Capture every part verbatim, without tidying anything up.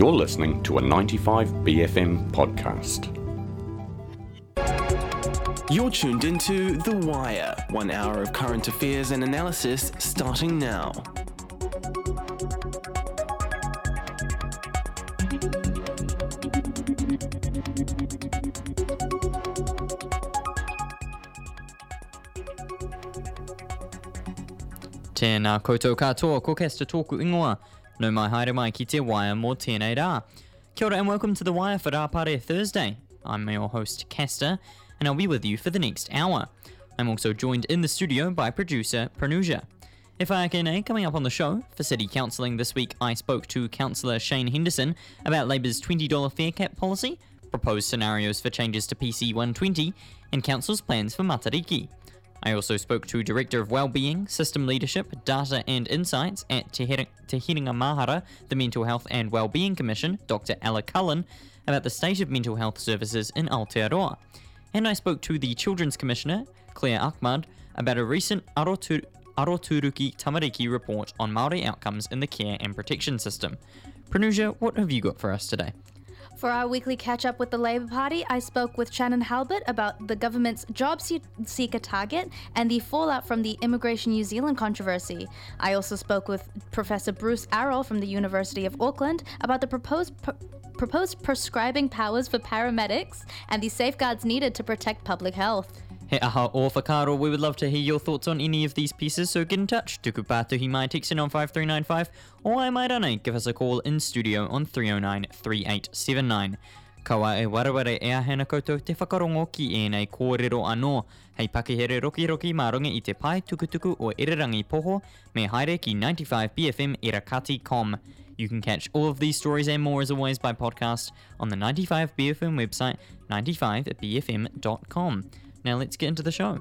You're listening to a ninety-five B F M podcast. You're tuned into The Wire, one hour of current affairs and analysis starting now. Tēnā koutou katoa, ko kesta tōku ingoa. No mai haere mai ki te Wire mō tēnei rā. Kia ora and welcome to The Wire for Rāpare Thursday. I'm your host, Kesta, and I'll be with you for the next hour. I'm also joined in the studio by producer Pranuja. E whākene, coming up on the show, for City Counselling this week I spoke to Councillor Shane Henderson about Labour's twenty dollars fare cap policy, proposed scenarios for changes to P C one twenty, and Council's plans for Matariki. I also spoke to Director of Wellbeing, System Leadership, Data and Insights at Te Here- Te Herenga Mahara, the Mental Health and Wellbeing Commission, Doctor Ella Cullen, about the state of mental health services in Aotearoa. And I spoke to the Children's Commissioner, Claire Ahmad, about a recent Arotu- Aroturuki Tamariki report on Māori outcomes in the care and protection system. Pranuja, what have you got for us today? For our weekly catch-up with the Labour Party, I spoke with Shannon Halbert about the government's job seeker target and the fallout from the Immigration New Zealand controversy. I also spoke with Professor Bruce Arrell from the University of Auckland about the proposed pr- proposed prescribing powers for paramedics and the safeguards needed to protect public health. He aha o whakaro, we would love to hear your thoughts on any of these pieces, so get in touch. Tuku pātuhi mai text in on five three nine five, or I might rane, give us a call in studio on three oh nine, three eight seven nine. Kaua e waraware e ahena koutou te whakarongo ki e nei kōrero anō. Hei pakihere roki roki maronga I te pai tukutuku o Irirangi Poho, me haere ki ninety-five B F M Irakati dot com. You can catch all of these stories and more as always by podcast on the ninety-five B F M website, ninety-five B F M dot com. Now let's get into the show.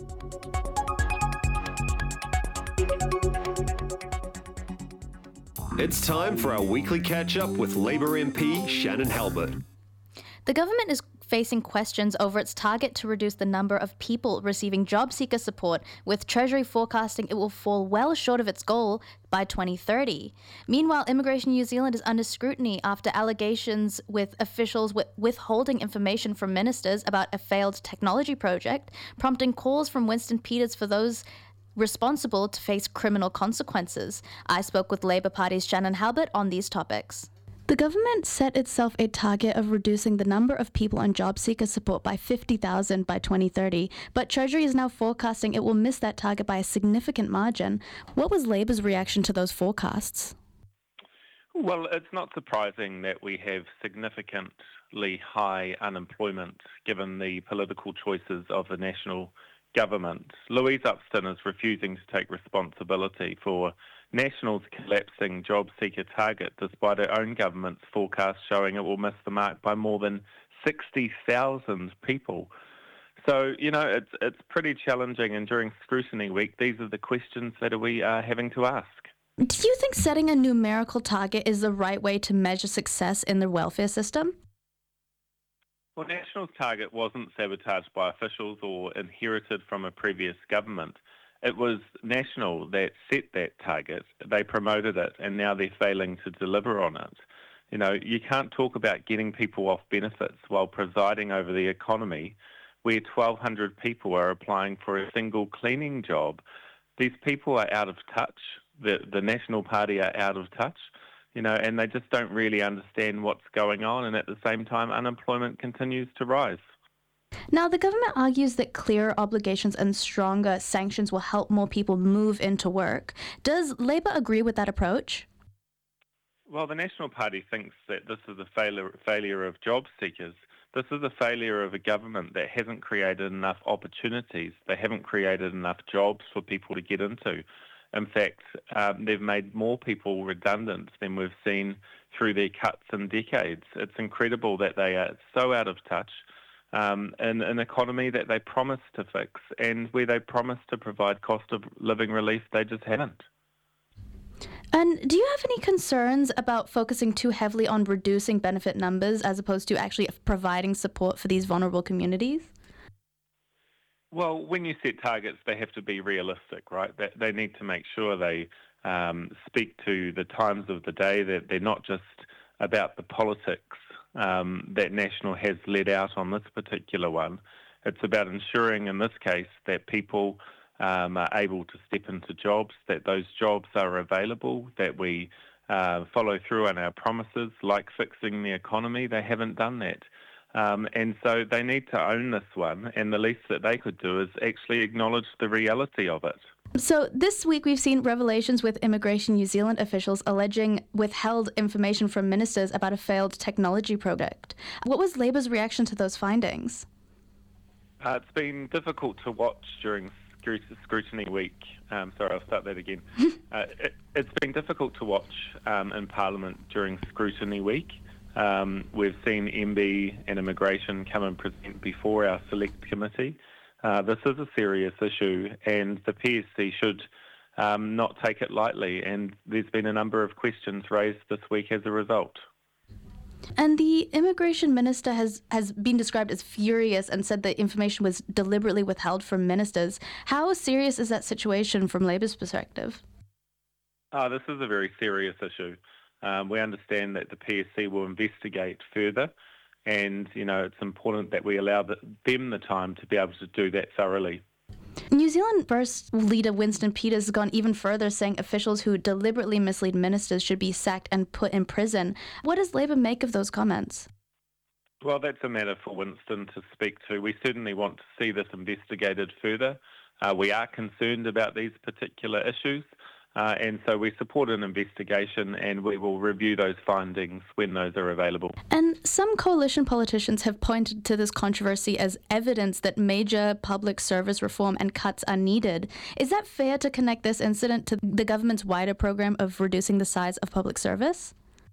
It's time for our weekly catch-up with Labour M P Shannon Halbert. The government is facing questions over its target to reduce the number of people receiving job seeker support, with Treasury forecasting it will fall well short of its goal by twenty thirty. Meanwhile, Immigration New Zealand is under scrutiny after allegations with officials with withholding information from ministers about a failed technology project, prompting calls from Winston Peters for those responsible to face criminal consequences. I spoke with Labour Party's Shannon Halbert on these topics. The government set itself a target of reducing the number of people on job seeker support by fifty thousand by twenty thirty, but Treasury is now forecasting it will miss that target by a significant margin. What was Labour's reaction to those forecasts? Well, it's not surprising that we have significantly high unemployment given the political choices of the national government. Louise Upston is refusing to take responsibility for National's collapsing job seeker target, despite her own government's forecast showing it will miss the mark by more than sixty thousand people. So, you know, it's it's pretty challenging, and during scrutiny week, these are the questions that we are having to ask. Do you think setting a numerical target is the right way to measure success in the welfare system? Well, National's target wasn't sabotaged by officials or inherited from a previous government. It was National that set that target. They promoted it, and now they're failing to deliver on it. You know, you can't talk about getting people off benefits while presiding over the economy where twelve hundred people are applying for a single cleaning job. These people are out of touch. The, the National Party are out of touch, you know, and they just don't really understand what's going on, and at the same time, unemployment continues to rise. Now, the government argues that clearer obligations and stronger sanctions will help more people move into work. Does Labour agree with that approach? Well, the National Party thinks that this is a failure, failure of job seekers. This is a failure of a government that hasn't created enough opportunities. They haven't created enough jobs for people to get into. In fact, um, they've made more people redundant than we've seen through their cuts in decades. It's incredible that they are so out of touch Um, in an economy that they promised to fix, and where they promised to provide cost of living relief, they just haven't. And do you have any concerns about focusing too heavily on reducing benefit numbers as opposed to actually providing support for these vulnerable communities? Well, when you set targets, they have to be realistic, right? They, they need to make sure they um, speak to the times of the day, that they're not just about the politics um, that National has led out on this particular one. It's about ensuring, in this case, that people um, are able to step into jobs, that those jobs are available, that we uh, follow through on our promises, like fixing the economy. They haven't done that. Um, and so they need to own this one, and the least that they could do is actually acknowledge the reality of it. So this week we've seen revelations with Immigration New Zealand officials alleging withheld information from ministers about a failed technology project. What was Labour's reaction to those findings? Uh, it's been difficult to watch during scrutiny week. Um, sorry, I'll start that again. uh, it, it's been difficult to watch um, in Parliament during scrutiny week. Um, we've seen M B and Immigration come and present before our select committee. Uh, this is a serious issue, and the P S C should um, not take it lightly, and there's been a number of questions raised this week as a result. And the immigration minister has, has been described as furious and said that information was deliberately withheld from ministers. How serious is that situation from Labour's perspective? Oh, this is a very serious issue. Um, we understand that the P S C will investigate further, and, you know, it's important that we allow the, them the time to be able to do that thoroughly. New Zealand First leader Winston Peters has gone even further, saying officials who deliberately mislead ministers should be sacked and put in prison. What does Labour make of those comments? Well, that's a matter for Winston to speak to. We certainly want to see this investigated further. Uh, we are concerned about these particular issues. Uh, and so we support an investigation, and we will review those findings when those are available. And some coalition politicians have pointed to this controversy as evidence that major public service reform and cuts are needed. Is that fair to connect this incident to the government's wider program of reducing the size of public service?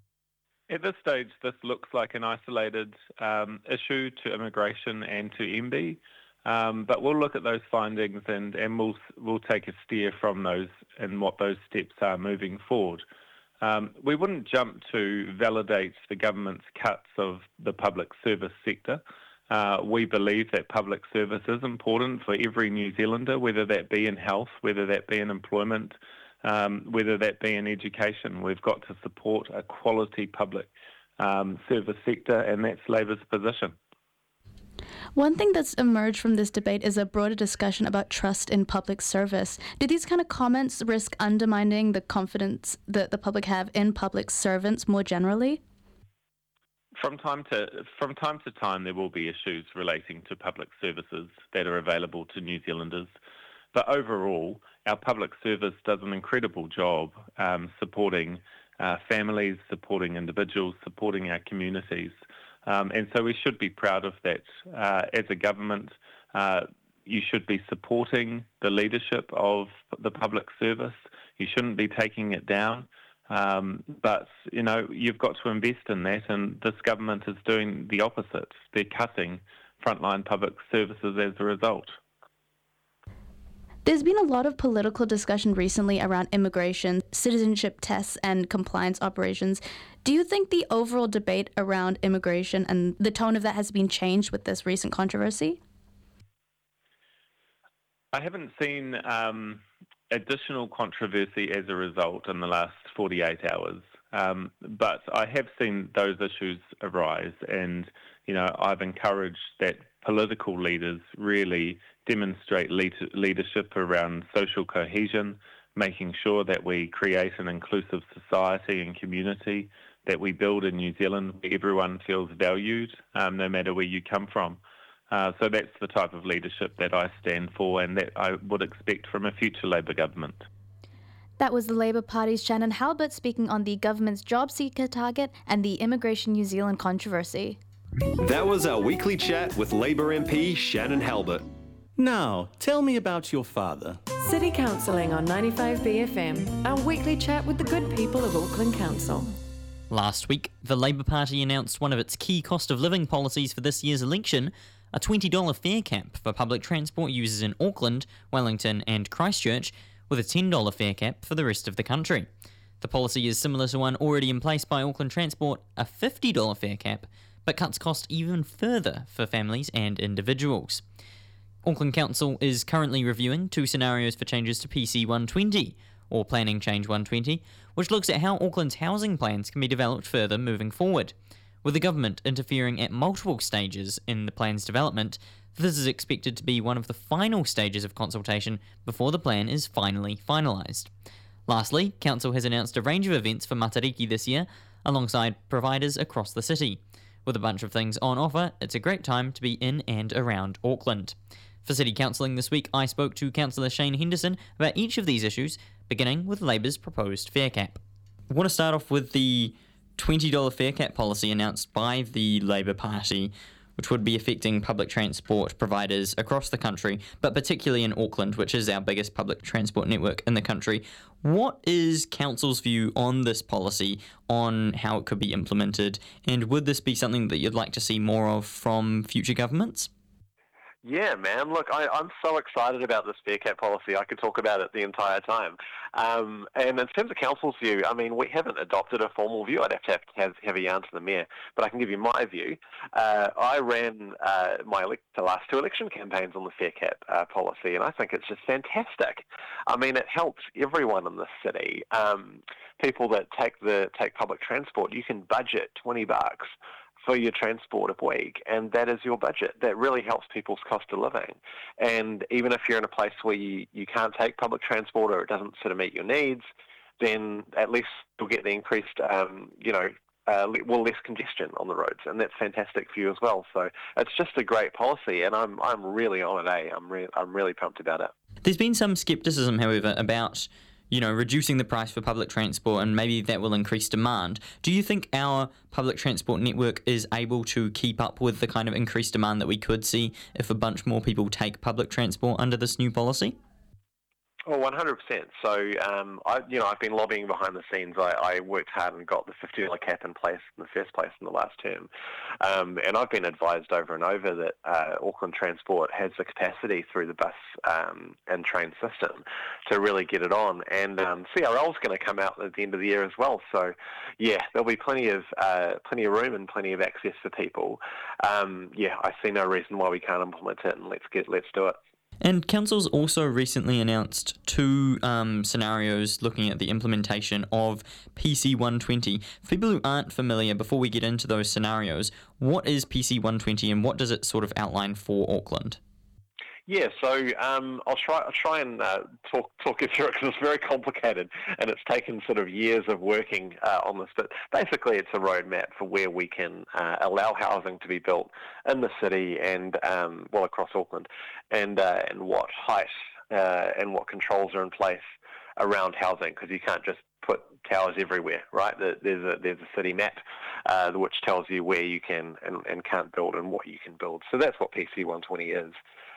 At this stage, this looks like an isolated um, issue to immigration and to M B. Um, but we'll look at those findings and, and we'll we'll take a steer from those and what those steps are moving forward. Um, we wouldn't jump to validate the government's cuts of the public service sector. Uh, we believe that public service is important for every New Zealander, whether that be in health, whether that be in employment, um, whether that be in education. We've got to support a quality public um, service sector, and that's Labour's position. One thing that's emerged from this debate is a broader discussion about trust in public service. Do these kind of comments risk undermining the confidence that the public have in public servants more generally? From time to from time to time, there will be issues relating to public services that are available to New Zealanders. But overall, our public service does an incredible job um, supporting uh, families, supporting individuals, supporting our communities. Um, and so we should be proud of that. Uh, as a government, uh, you should be supporting the leadership of the public service. You shouldn't be taking it down. Um, but, you know, you've got to invest in that, and this government is doing the opposite. They're cutting frontline public services as a result. There's been a lot of political discussion recently around immigration, citizenship tests, and compliance operations. Do you think the overall debate around immigration and the tone of that has been changed with this recent controversy? I haven't seen um, additional controversy as a result in the last forty-eight hours, um, but I have seen those issues arise, and you know, I've encouraged that political leaders really demonstrate lead- leadership around social cohesion, making sure that we create an inclusive society and community, that we build in New Zealand where everyone feels valued, um, no matter where you come from. Uh, so that's the type of leadership that I stand for and that I would expect from a future Labour government. That was the Labour Party's Shannon Halbert speaking on the government's job seeker target and the Immigration New Zealand controversy. That was our weekly chat with Labour M P Shannon Halbert. Now, tell me about your father. City Counselling on ninety-five B F M, our weekly chat with the good people of Auckland Council. Last week, the Labour Party announced one of its key cost of living policies for this year's election, a twenty dollars fare cap for public transport users in Auckland, Wellington and Christchurch, with a ten dollars fare cap for the rest of the country. The policy is similar to one already in place by Auckland Transport, a fifty dollars fare cap, but cuts cost even further for families and individuals. Auckland Council is currently reviewing two scenarios for changes to P C one twenty, or Planning Change one twenty, which looks at how Auckland's housing plans can be developed further moving forward. With the government interfering at multiple stages in the plan's development, this is expected to be one of the final stages of consultation before the plan is finally finalised. Lastly, Council has announced a range of events for Matariki this year, alongside providers across the city. With a bunch of things on offer, it's a great time to be in and around Auckland. For City Councilling this week, I spoke to Councillor Shane Henderson about each of these issues, beginning with Labour's proposed fare cap. I want to start off with the twenty dollars fare cap policy announced by the Labour Party, which would be affecting public transport providers across the country, but particularly in Auckland, which is our biggest public transport network in the country. What is Council's view on this policy, on how it could be implemented, and would this be something that you'd like to see more of from future governments? Yeah, man. Look, I, I'm so excited about this fare cap policy. I could talk about it the entire time. Um, and in terms of Council's view, I mean, we haven't adopted a formal view. I'd have to have, have, have a yarn to the mayor, but I can give you my view. Uh, I ran uh, my ele- the last two election campaigns on the fare cap uh, policy, and I think it's just fantastic. I mean, it helps everyone in the city. Um, people that take the take public transport, you can budget twenty bucks for your transport a week, and that is your budget. That really helps people's cost of living. And even if you're in a place where you, you can't take public transport or it doesn't sort of meet your needs, then at least you'll get the increased, um, you know, uh, well, less congestion on the roads, and that's fantastic for you as well. So it's just a great policy, and I'm I'm really on it, eh? I'm, re- I'm really pumped about it. There's been some scepticism, however, about you know, reducing the price for public transport, and maybe that will increase demand. Do you think our public transport network is able to keep up with the kind of increased demand that we could see if a bunch more people take public transport under this new policy? Oh, one hundred percent. So, um, I, you know, I've been lobbying behind the scenes. I, I worked hard and got the fifty dollars cap in place in the first place in the last term. Um, and I've been advised over and over that uh, Auckland Transport has the capacity through the bus um, and train system to really get it on. And um, C R L is going to come out at the end of the year as well. So, yeah, there'll be plenty of uh, plenty of room and plenty of access for people. Um, yeah, I see no reason why we can't implement it, and let's get let's do it. And Council's also recently announced two um, scenarios looking at the implementation of P C one twenty. For people who aren't familiar, before we get into those scenarios, what is P C one twenty and what does it sort of outline for Auckland? Yeah, so um, I'll try I'll try and uh, talk talk you through it because it's very complicated and it's taken sort of years of working uh, on this. But basically, it's a roadmap for where we can uh, allow housing to be built in the city and um, well across Auckland, and uh, and what height uh, and what controls are in place around housing, because you can't just put towers everywhere, right? There's a there's a city map uh, which tells you where you can and, and can't build and what you can build. So that's what P C one twenty is.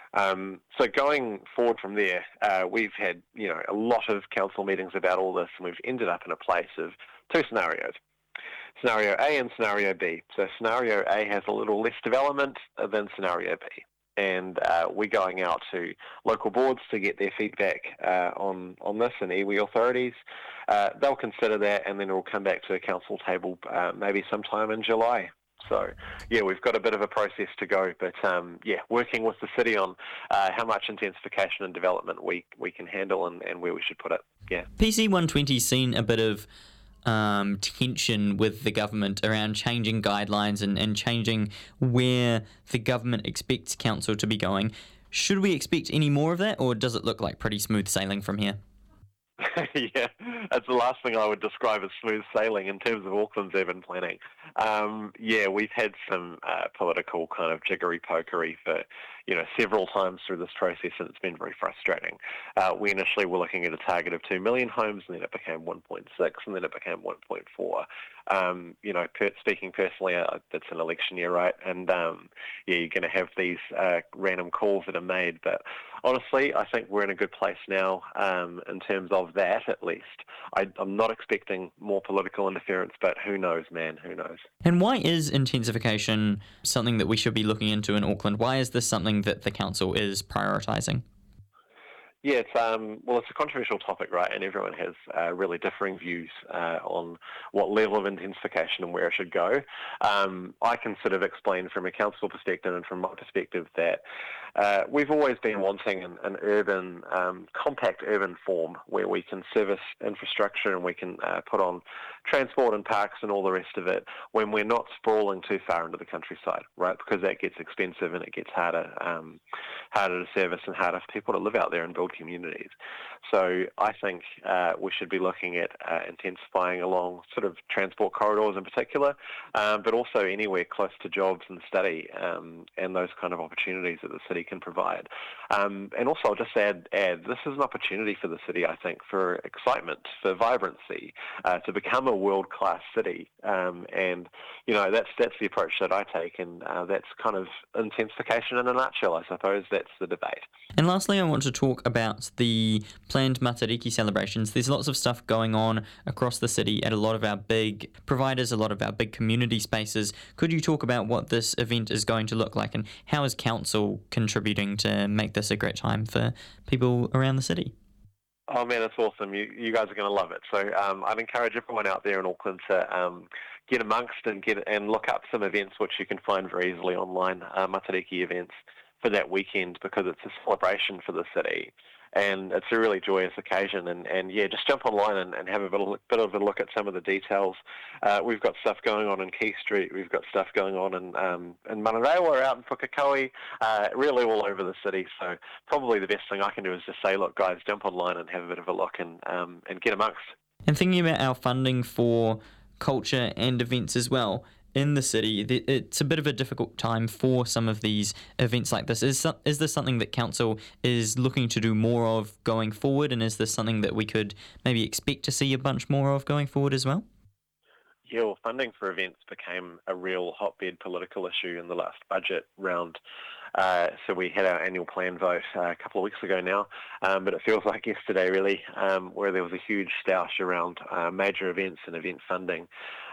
Um, so going forward from there, uh, we've had you know a lot of council meetings about all this, and we've ended up in a place of two scenarios: scenario A and scenario B. So scenario A has a little less development than scenario B, and uh, we're going out to local boards to get their feedback uh, on on this, and iwi authorities. Uh, they'll consider that, and then it will come back to a council table uh, maybe sometime in July. So, yeah, we've got a bit of a process to go, but, um, yeah, working with the city on uh, how much intensification and development we we can handle and, and where we should put it, yeah. P C one twenty's seen a bit of um, tension with the government around changing guidelines and, and changing where the government expects council to be going. Should we expect any more of that, or does it look like pretty smooth sailing from here? Yeah, that's the last thing I would describe as smooth sailing in terms of Auckland's urban planning. Um, yeah, we've had some uh, political kind of jiggery-pokery for, you know, several times through this process, and it's been very frustrating. Uh, we initially were looking at a target of two million homes, and then it became one point six, and then it became one point four. Um, you know, per- speaking personally, uh, it's an election year, right? And, um, yeah, you're going to have these uh, random calls that are made, but honestly, I think we're in a good place now um, in terms of that, at least. I, I'm not expecting more political interference, but who knows, man, who knows? And why is intensification something that we should be looking into in Auckland? Why is this something that the council is prioritising? Yeah, it's um, well, it's a controversial topic, right? And everyone has uh, really differing views uh, on what level of intensification and where it should go. Um, I can sort of explain from a council perspective and from my perspective that uh, we've always been wanting an, an urban, um, compact urban form where we can service infrastructure and we can uh, put on transport and parks and all the rest of it when we're not sprawling too far into the countryside, right? Because that gets expensive and it gets harder, um, harder to service and harder for people to live out there and build communities. So I think uh, we should be looking at uh, intensifying along sort of transport corridors in particular, um, but also anywhere close to jobs and study um, and those kind of opportunities that the city can provide. Um, and also I'll just add, add, this is an opportunity for the city, I think, for excitement, for vibrancy, uh, to become a world-class city. Um, and, you know, that's that's the approach that I take, and uh, that's kind of intensification in a nutshell, I suppose. That's the debate. And lastly, I want to talk about the planned Matariki celebrations. There's lots of stuff going on across the city at a lot of our big providers, a lot of our big community spaces. Could you talk about what this event is going to look like, and how is council contributing to make this a great time for people around the city? Oh man, it's awesome. You you guys are going to love it. So um, I'd encourage everyone out there in Auckland to um, get amongst and get and look up some events which you can find very easily online, uh, Matariki events for that weekend, because it's a celebration for the city. And it's a really joyous occasion. And, and yeah, just jump online and, and have a bit of, bit of a look at some of the details. Uh, we've got stuff going on in Key Street. We've got stuff going on in, um, in Manarewa, out in Pukekohe, uh, really all over the city. So probably the best thing I can do is just say, look, guys, jump online and have a bit of a look and, um, and get amongst. And thinking about our funding for culture and events as well, in the city, it's a bit of a difficult time for some of these events like this. Is is this something that council is looking to do more of going forward, and is this something that we could maybe expect to see a bunch more of going forward as well? Yeah, well, funding for events became a real hotbed political issue in the last budget round. Uh, so we had our annual plan vote uh, a couple of weeks ago now, um, but it feels like yesterday really, um, where there was a huge stoush around uh, major events and event funding.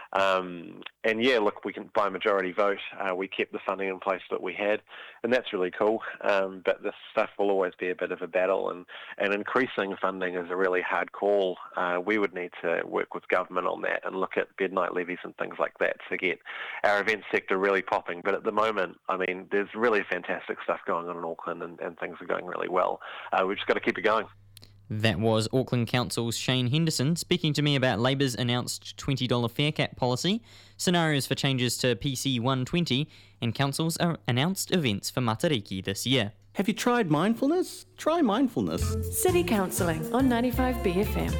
Um, and yeah, look, we can by majority vote. Uh, we kept the funding in place that we had, and that's really cool. Um, but this stuff will always be a bit of a battle, and, and increasing funding is a really hard call. Uh, we would need to work with government on that and look at bed night levies and things like that to get our event sector really popping. But at the moment, I mean, there's really fantastic stuff going on in Auckland, and, and things are going really well. Uh, we've just got to keep it going. That was Auckland Council's Shane Henderson speaking to me about Labour's announced twenty dollars fare cap policy, scenarios for changes to P C one twenty, and Council's announced events for Matariki this year. Have you tried mindfulness? Try mindfulness. City Counselling on ninety-five B F M.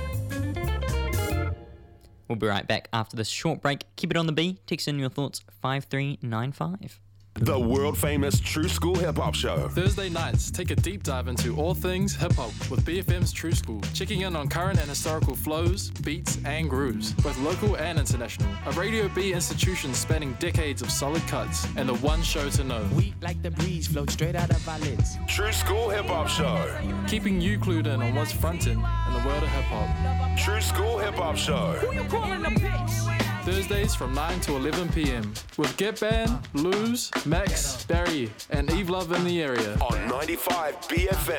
We'll be right back after this short break. Keep it on the B. Text in your thoughts five three nine five. The world-famous True School Hip Hop Show. Thursday nights, take a deep dive into all things hip-hop with B F M's True School, checking in on current and historical flows, beats and grooves, both local and international. A Radio B institution spanning decades of solid cuts, and the one show to know. We like the breeze, float straight out of our lids. True School Hip Hop Show. Keeping you clued in on what's frontin' in the world of hip-hop. True School Hip Hop Show. Who you calling the bitch? Thursdays from nine to eleven p.m. with Get Band, Luz, Max, Barry, and Eve Love in the area. On ninety-five B F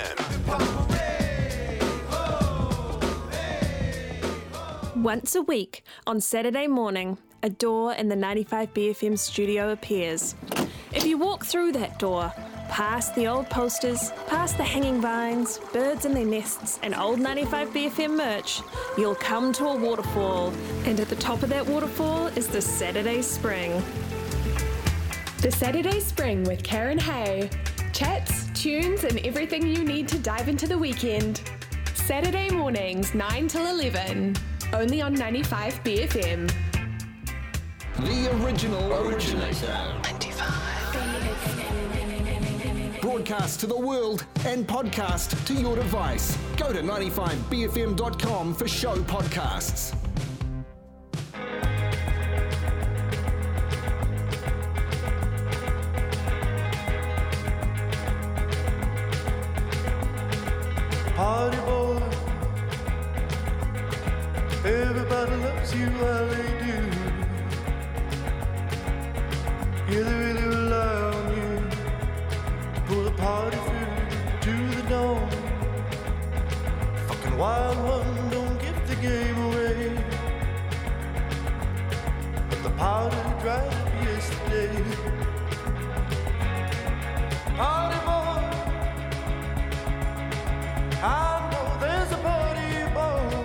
M. Once a week, on Saturday morning, a door in the ninety-five B F M studio appears. If you walk through that door, past the old posters, past the hanging vines, birds in their nests, and old ninety-five B F M merch, you'll come to a waterfall. And at the top of that waterfall is the Saturday Spring. The Saturday Spring with Karen Hay. Chats, tunes, and everything you need to dive into the weekend. Saturday mornings, nine till eleven. Only on ninety-five B F M. The original originator. ninety-five. Broadcast to the world and podcast to your device. Go to ninety-five B F M dot com for show podcasts. Party boy, everybody loves you while they do. Yeah, they really rely on you. Pull the party through to the dawn. powder dry yesterday. Party boy, I know there's a party boy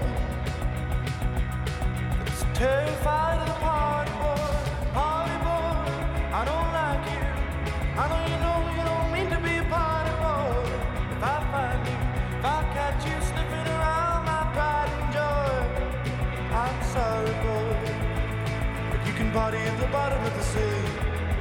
that's terrified of the party boy. Party boy, I don't like you. I know you know you don't mean to be a party boy. If I find you, if I catch you sniffing around my pride and joy, I'm sorry boy, but you can party at the bottom of the sea.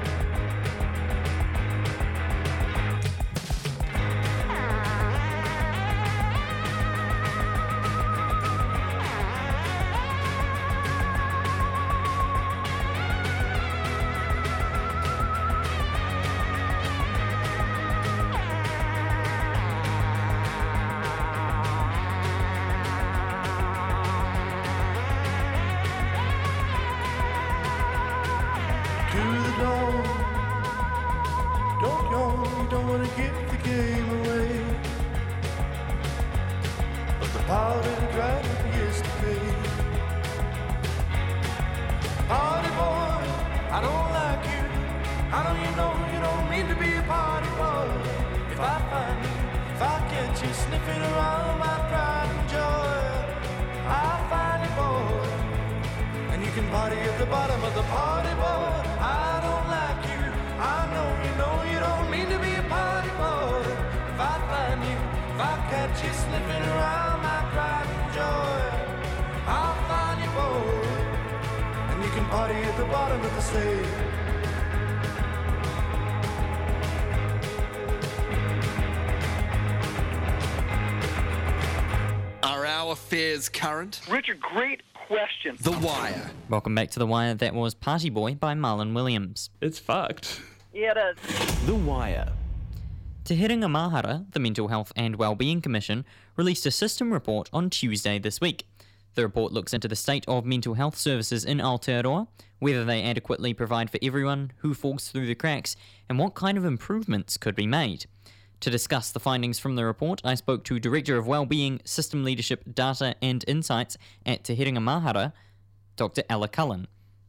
Are our affairs current? Richard, great question. The Wire. Welcome back to The Wire. That was Party Boy by Marlon Williams. It's fucked. Yeah, it is. The Wire. Te Herenga Mahara, the Mental Health and Wellbeing Commission, released a system report on Tuesday this week. The report looks into the state of mental health services in Aotearoa, whether they adequately provide for everyone, who falls through the cracks, and what kind of improvements could be made. To discuss the findings from the report, I spoke to Director of Wellbeing, System Leadership, Data and Insights at Te Herenga Mahara, Doctor Ella Cullen.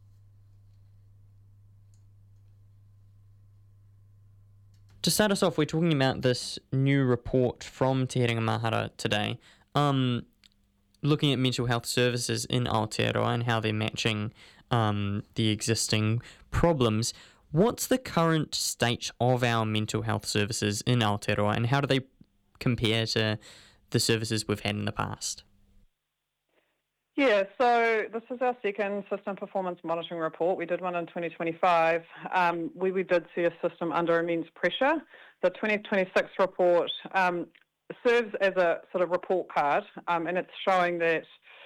To start us off, we're talking about this new report from Te Herenga Mahara today, um, looking at mental health services in Aotearoa and how they're matching um, the existing problems. What's the current state of our mental health services in Aotearoa, and how do they compare to the services we've had in the past? Yeah, so this is our second system performance monitoring report. We did one in twenty twenty-five. Um, we, we did see a system under immense pressure. The twenty twenty-six report um, serves as a sort of report card, um, and it's showing that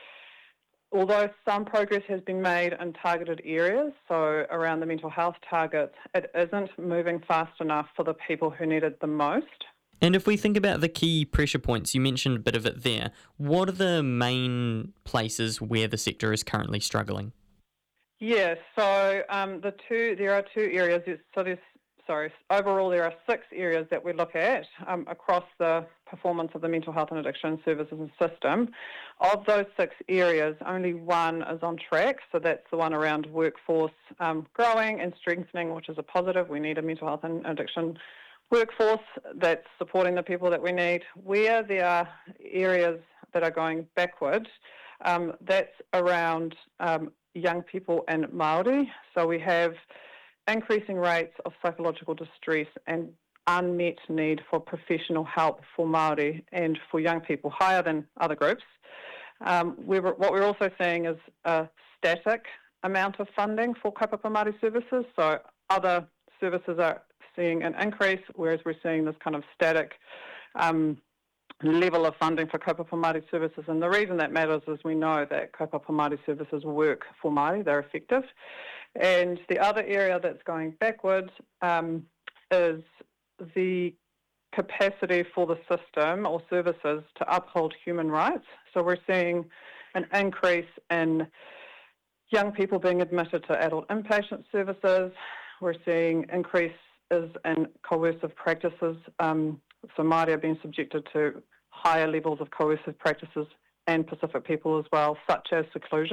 although some progress has been made in targeted areas, so around the mental health targets, it isn't moving fast enough for the people who need it the most. And if we think about the key pressure points, you mentioned a bit of it there, what are the main places where the sector is currently struggling? Yeah, so um, the two there are two areas. So there's sorry, overall there are six areas that we look at um, across the performance of the mental health and addiction services and system. Of those six areas, only one is on track. So that's the one around workforce um, growing and strengthening, which is a positive. We need a mental health and addiction workforce that's supporting the people that we need. Where there are areas that are going backward, um, that's around um, young people and Māori. So we have increasing rates of psychological distress and unmet need for professional help for Māori and for young people, higher than other groups. Um, we were, what we're also seeing is a static amount of funding for kaupapa Māori services. So other services are seeing an increase, whereas we're seeing this kind of static um, level of funding for kaupapa Māori services. And the reason that matters is we know that kaupapa Māori services work for Māori, they're effective. And the other area that's going backwards um, is the capacity for the system or services to uphold human rights. So we're seeing an increase in young people being admitted to adult inpatient services. We're seeing increases in coercive practices. Um, so Māori are being subjected to higher levels of coercive practices, and Pacific people as well, such as seclusion.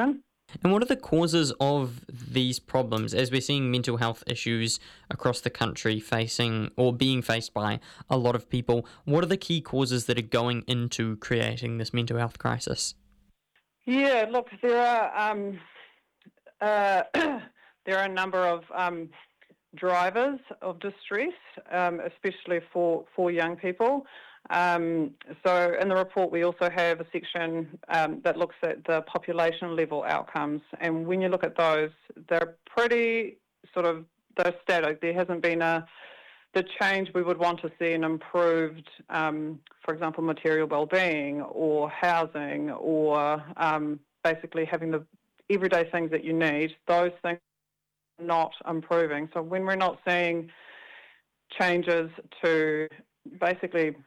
And what are the causes of these problems as we're seeing mental health issues across the country facing or being faced by a lot of people? What are the key causes that are going into creating this mental health crisis? Yeah, look, there are um, uh, there are a number of um, drivers of distress, um, especially for, for young people. Um, so in the report we also have a section um, that looks at the population level outcomes, and when you look at those, they're pretty sort of, they're static. There hasn't been a the change we would want to see in improved, um, for example, material well-being or housing or um, basically having the everyday things that you need. Those things are not improving. So when we're not seeing changes to basically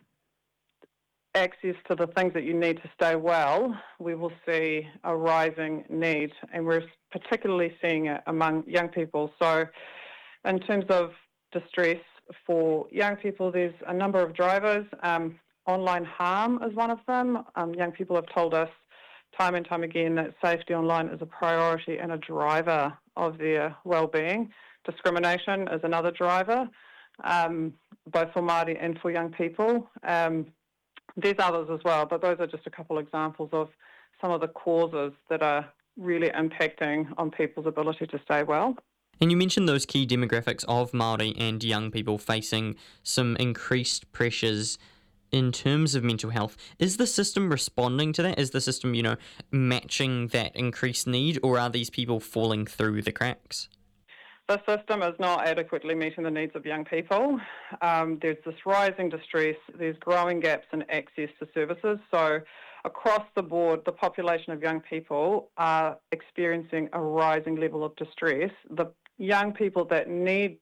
access to the things that you need to stay well, we will see a rising need, and we're particularly seeing it among young people. So in terms of distress for young people, there's a number of drivers. Um, online harm is one of them. Um, young people have told us time and time again that safety online is a priority and a driver of their well-being. Discrimination is another driver, um, both for Māori and for young people. Um, there's others as well, but those are just a couple examples of some of the causes that are really impacting on people's ability to stay well. And you mentioned those key demographics of Māori and young people facing some increased pressures in terms of mental health. Is the system responding to that? Is the system, you know, matching that increased need, or are these people falling through the cracks? The system is not adequately meeting the needs of young people. Um, there's this rising distress, there's growing gaps in access to services. So across the board, the population of young people are experiencing a rising level of distress. The young people that need,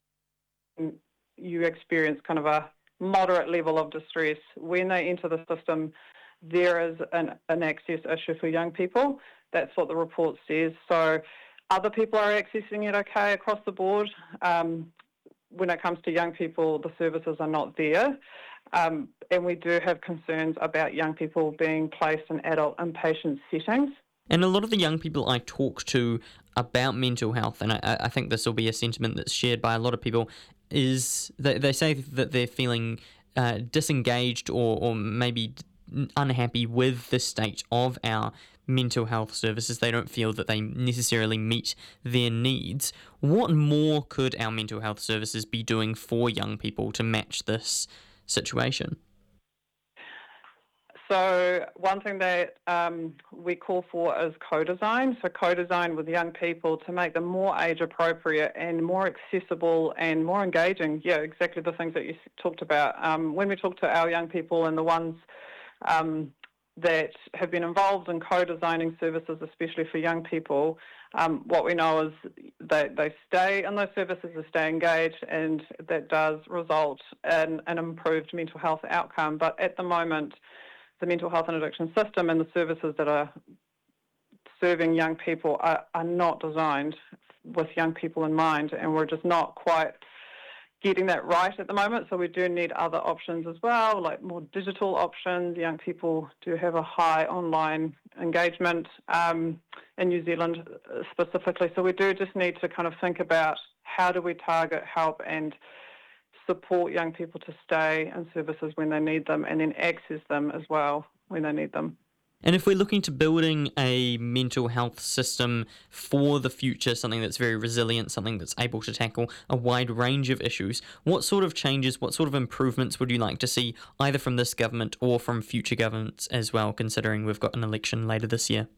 you experience kind of a moderate level of distress. When they enter the system, there is an, an access issue for young people. That's what the report says. So other people are accessing it okay across the board. Um, when it comes to young people, the services are not there. Um, and we do have concerns about young people being placed in adult inpatient settings. And a lot of the young people I talk to about mental health, and I, I think this will be a sentiment that's shared by a lot of people, is that they say that they're feeling uh, disengaged or, or maybe unhappy with the state of our mental health services. They don't feel that they necessarily meet their needs. What more could our mental health services be doing for young people to match this situation? So one thing that um, we call for is co-design. So co-design with young people to make them more age-appropriate and more accessible and more engaging. Yeah, exactly the things that you talked about. Um, when we talk to our young people and the ones um, that have been involved in co-designing services, especially for young people, um, what we know is they, they stay in those services, they stay engaged, and that does result in an improved mental health outcome. But at the moment, the mental health and addiction system and the services that are serving young people are, are not designed with young people in mind, and we're just not quite getting that right at the moment. So we do need other options as well, like more digital options. Young people do have a high online engagement um, in New Zealand specifically. So we do just need to kind of think about how do we target, help and support young people to stay in services when they need them, and then access them as well when they need them. And if we're looking to building a mental health system for the future, something that's very resilient, something that's able to tackle a wide range of issues, what sort of changes, what sort of improvements would you like to see either from this government or from future governments as well, considering we've got an election later this year?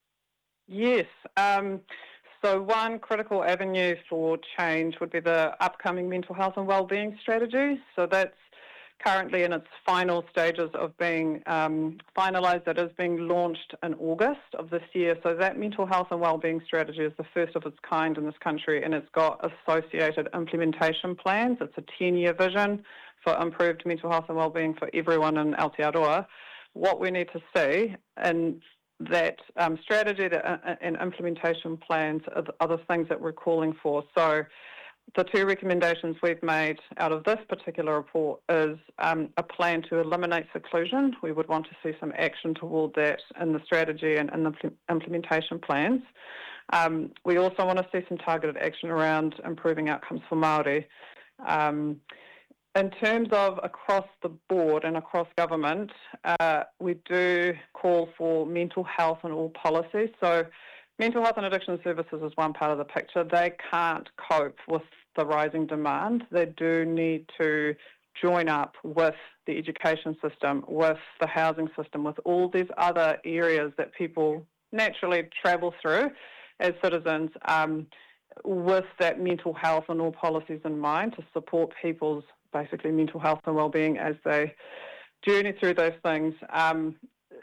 Yes. Um, So one critical avenue for change would be the upcoming mental health and wellbeing strategy. So that's currently in its final stages of being um, finalised. That is being launched in August of this year. So that mental health and wellbeing strategy is the first of its kind in this country, and it's got associated implementation plans. It's a ten-year vision for improved mental health and wellbeing for everyone in Aotearoa. What we need to see, and that um, strategy that, uh, and implementation plans are the, are the things that we're calling for. So the two recommendations we've made out of this particular report is um, a plan to eliminate seclusion. We would want to see some action toward that in the strategy and in the implementation plans. Um, we also want to see some targeted action around improving outcomes for Māori. Um, in terms of across the board and across government, uh, we do call for mental health in all policies. So mental health and addiction services is one part of the picture. They can't cope with the rising demand. They do need to join up with the education system, with the housing system, with all these other areas that people naturally travel through as citizens, um, with that mental health and all policies in mind to support people's basically mental health and well-being as they journey through those things. Um,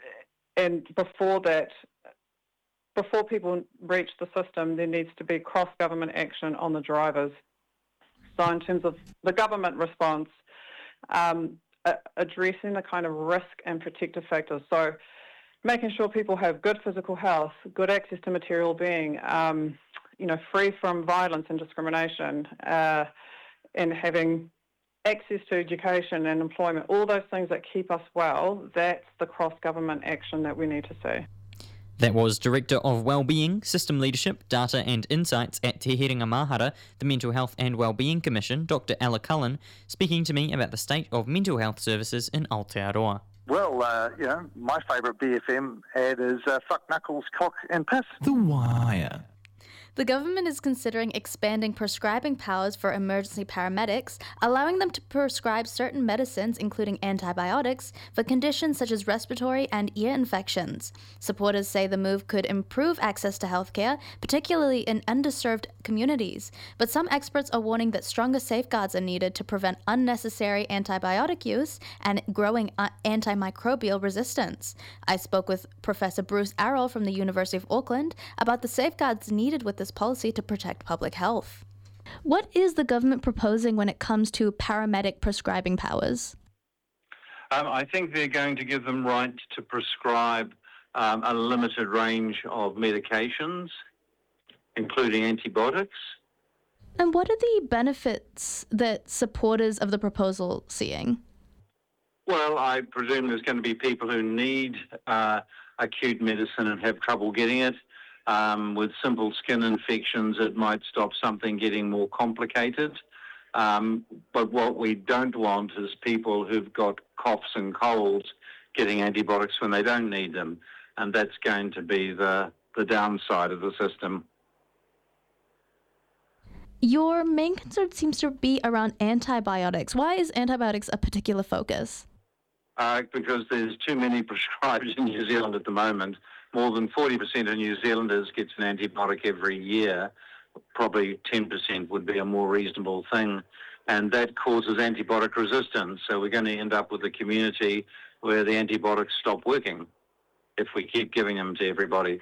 and before that, before people reach the system, there needs to be cross-government action on the drivers. So in terms of the government response, um, a- addressing the kind of risk and protective factors. So making sure people have good physical health, good access to material being, um, you know, free from violence and discrimination, uh, and having access to education and employment, all those things that keep us well, that's the cross-government action that we need to see. That was Director of Wellbeing, System Leadership, Data and Insights at Te Herenga Mahara, the Mental Health and Wellbeing Commission, Doctor Ella Cullen, speaking to me about the state of mental health services in Aotearoa. Well, uh, you know, my favourite B F M ad is uh, fuck knuckles, cock and piss. The Wire. The government is considering expanding prescribing powers for emergency paramedics, allowing them to prescribe certain medicines, including antibiotics, for conditions such as respiratory and ear infections. Supporters say the move could improve access to healthcare, particularly in underserved communities. But some experts are warning that stronger safeguards are needed to prevent unnecessary antibiotic use and growing uh, antimicrobial resistance. I spoke with Professor Bruce Arroll from the University of Auckland about the safeguards needed with this policy to protect public health. What is the government proposing when it comes to paramedic prescribing powers? Um, I think they're going to give them right to prescribe um, a limited range of medications, including antibiotics. And what are the benefits that supporters of the proposal seeing? Well, I presume there's going to be people who need uh, acute medicine and have trouble getting it. Um, with simple skin infections, it might stop something getting more complicated. Um, but what we don't want is people who've got coughs and colds getting antibiotics when they don't need them. And that's going to be the, the downside of the system. Your main concern seems to be around antibiotics. Why is antibiotics a particular focus? Uh, because there's too many prescribed in New Zealand at the moment. More than forty percent of New Zealanders gets an antibiotic every year. Probably ten percent would be a more reasonable thing. And that causes antibiotic resistance. So we're going to end up with a community where the antibiotics stop working if we keep giving them to everybody.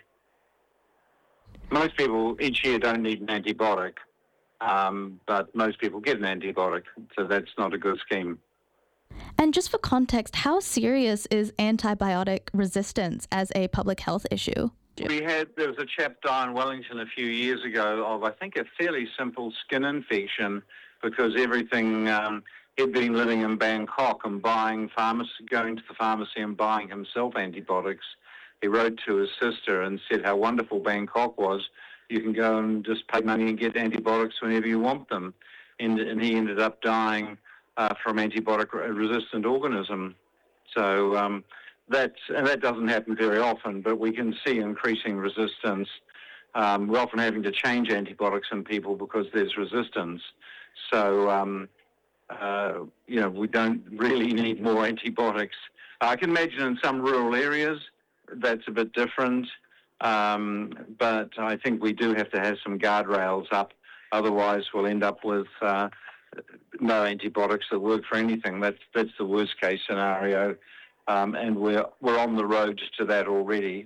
Most people each year don't need an antibiotic, um, but most people get an antibiotic. So that's not a good scheme. And just for context, how serious is antibiotic resistance as a public health issue? We had, there was a chap die in Wellington a few years ago of, I think, a fairly simple skin infection because everything, um, he'd been living in Bangkok and buying pharmacy, going to the pharmacy and buying himself antibiotics. He wrote to his sister and said how wonderful Bangkok was. You can go and just pay money and get antibiotics whenever you want them. And, and he ended up dying Uh, from antibiotic-resistant organism. So um, that's, and that doesn't happen very often, but we can see increasing resistance. Um, we're often having to change antibiotics in people because there's resistance. So, um, uh, you know, we don't really need more antibiotics. I can imagine in some rural areas that's a bit different, um, but I think we do have to have some guardrails up. Otherwise, we'll end up with uh, no antibiotics that work for anything. That's that's the worst case scenario, um, and we're we're on the road to that already.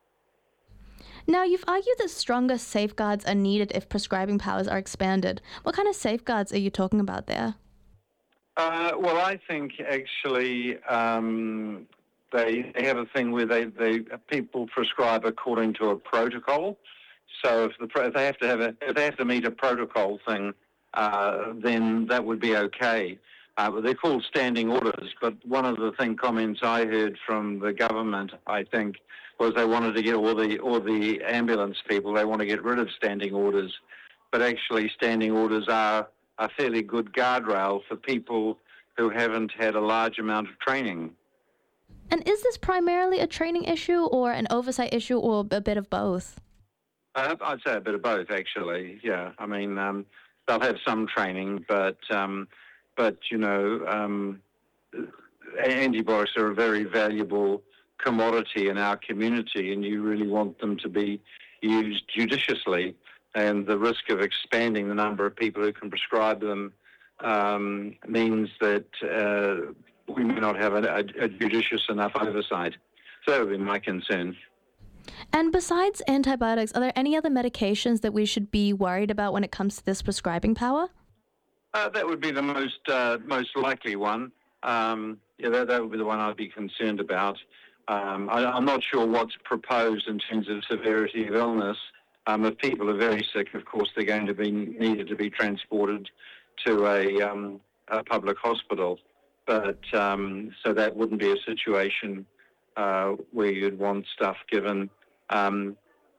Now, you've argued that stronger safeguards are needed if prescribing powers are expanded. What kind of safeguards are you talking about there? Uh, well, I think actually um, they, they have a thing where they, they people prescribe according to a protocol. So if, the, if they have to have a if they have to meet a protocol thing, uh, then that would be okay. Uh, but they're called standing orders. But one of the thing comments I heard from the government, I think, was they wanted to get all the all the ambulance people. They want to get rid of standing orders. But actually, standing orders are a fairly good guardrail for people who haven't had a large amount of training. And is this primarily a training issue or an oversight issue or a bit of both? Uh, I'd say a bit of both, actually. Yeah, I mean, um, they'll have some training, but um, but you know, um, antibiotics are a very valuable commodity in our community, and you really want them to be used judiciously. And the risk of expanding the number of people who can prescribe them um, means that uh, we may not have a, a, a judicious enough oversight. So that would be my concern. And besides antibiotics, are there any other medications that we should be worried about when it comes to this prescribing power? Uh, that would be the most uh, most likely one. Um, yeah, that, that would be the one I'd be concerned about. Um, I, I'm not sure what's proposed in terms of severity of illness. Um, if people are very sick, of course, they're going to be needed to be transported to a, um, a public hospital. But um, so that wouldn't be a situation uh, where you'd want stuff given. Um,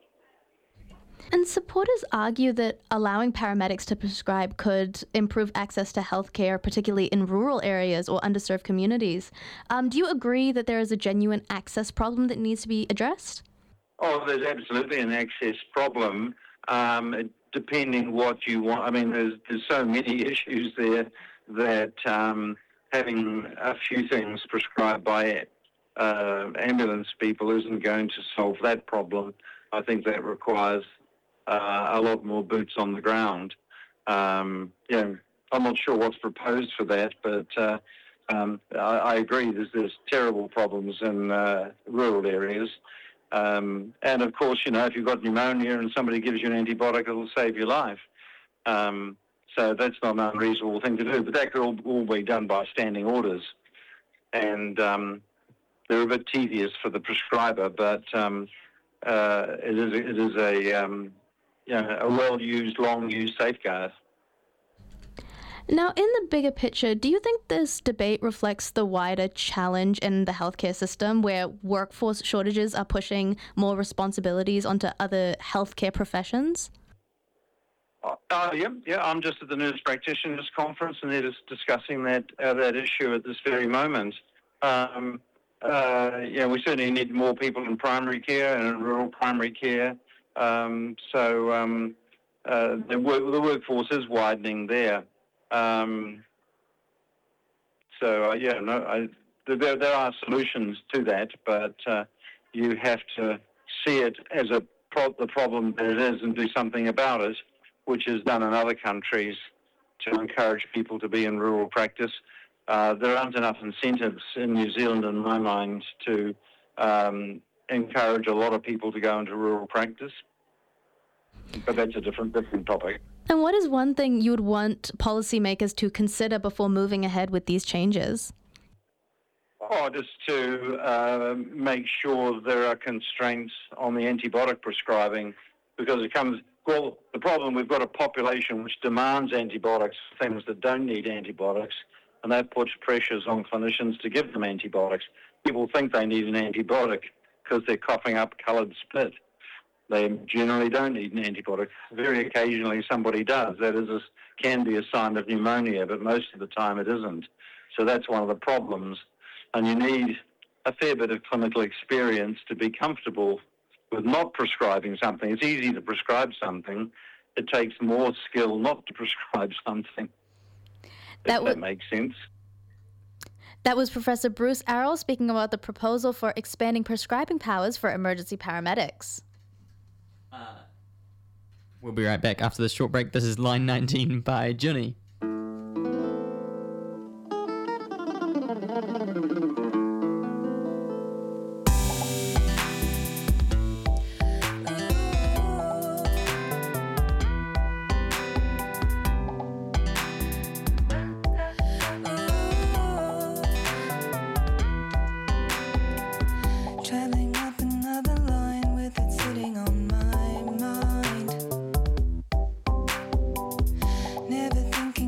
and supporters argue that allowing paramedics to prescribe could improve access to healthcare, particularly in rural areas or underserved communities. Um, do you agree that there is a genuine access problem that needs to be addressed? Oh, there's absolutely an access problem, um, depending what you want. I mean, there's there's so many issues there that um, having a few things prescribed by uh, ambulance people isn't going to solve that problem. I think that requires uh, a lot more boots on the ground. Um, you know, I'm not sure what's proposed for that, but uh, um, I, I agree. There's there's terrible problems in uh, rural areas. Um, and of course, you know, if you've got pneumonia and somebody gives you an antibiotic, it'll save your life. Um, so that's not an unreasonable thing to do. But that could all, all be done by standing orders. And um, they're a bit tedious for the prescriber, but um, uh, it is, it is a, um, you know, a well-used, long-used safeguard. Now, in the bigger picture, do you think this debate reflects the wider challenge in the healthcare system where workforce shortages are pushing more responsibilities onto other healthcare professions? Uh, uh, yeah, yeah. I'm just at the Nurse Practitioners Conference, and they're just discussing that uh, that issue at this very moment. Um, uh, yeah, we certainly need more people in primary care and in rural primary care. Um, so um, uh, the, work, the workforce is widening there. Um, so, uh, yeah, no, I, there, there are solutions to that, but uh, you have to see it as a pro- the problem that it is and do something about it, which is done in other countries to encourage people to be in rural practice. Uh, there aren't enough incentives in New Zealand, in my mind, to um, encourage a lot of people to go into rural practice. But that's a different different topic. And what is one thing you would want policymakers to consider before moving ahead with these changes? Oh, just to uh, make sure there are constraints on the antibiotic prescribing, because it comes, well, the problem, we've got a population which demands antibiotics for things that don't need antibiotics, and that puts pressures on clinicians to give them antibiotics. People think they need an antibiotic because they're coughing up coloured spit. They generally don't need an antibiotic. Very occasionally somebody does. That is a, can be a sign of pneumonia, but most of the time it isn't. So that's one of the problems. And you need a fair bit of clinical experience to be comfortable with not prescribing something. It's easy to prescribe something. It takes more skill not to prescribe something. That, if that makes sense. That was Professor Bruce Arrell speaking about the proposal for expanding prescribing powers for emergency paramedics. We'll be right back after this short break. This is Line nineteen by Johnny. Traveling up another line with it sitting on my mind. Never thinking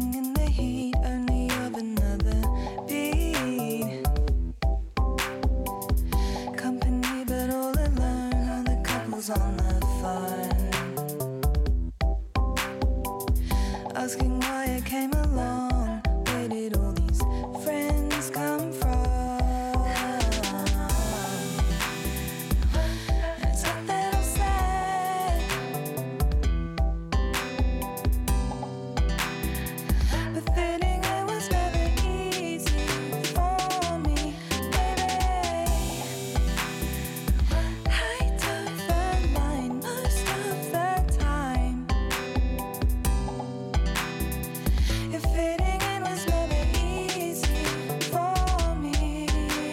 asking why I came along. Where did all these friends come from? And it's not that I'm sad, but fitting it was never easy for me, baby. I took the line most of the time. If fitting in was never easy for me.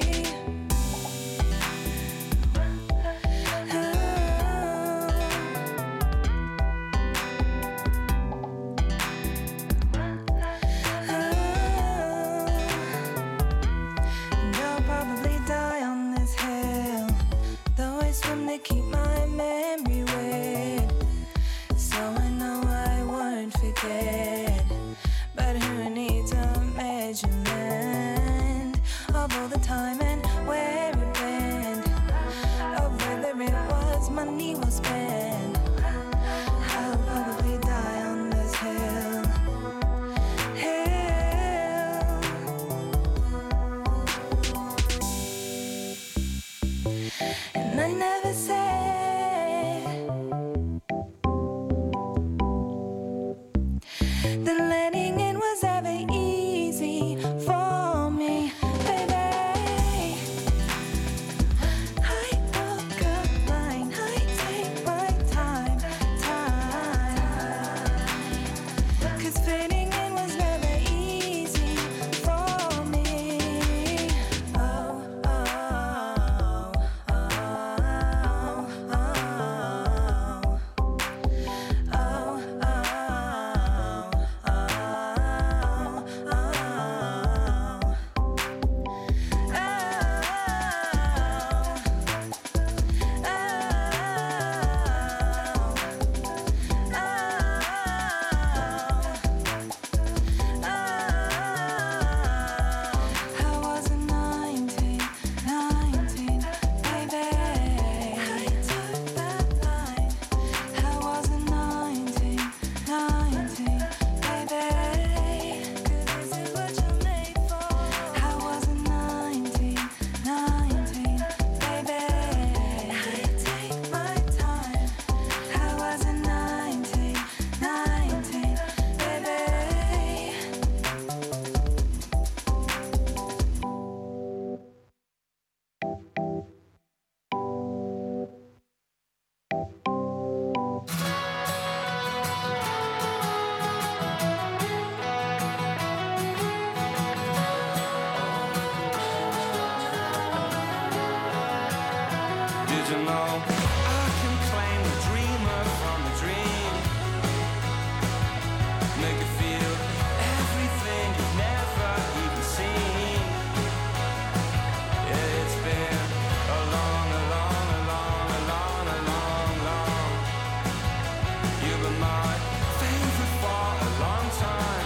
And I'll probably die on this hill, though I swim to keep my memory wet, so I know I won't forget. But who needs a measurement of all the time and where it went, of whether it was money well spent? I'll probably die on this hill, hill. And I never said that letting in was ever easy for me, baby. I walk a line, I take my time, time. 'Cause fitting in was never easy for me. Oh, oh, oh, oh, oh. Oh, I wasn't nineteen, nineteen, baby. I took that line. I wasn't nineteen, nineteen, baby. 'Cause this is what you're made for. I wasn't nineteen, nineteen, baby. I take my time. I wasn't nineteen, nineteen, baby. Did you know I can claim the dreamer from the dream? Make you feel everything you've never even seen. Yeah, it's been a long, a long, a long, a long, a long, long. You've been my favorite for a long time.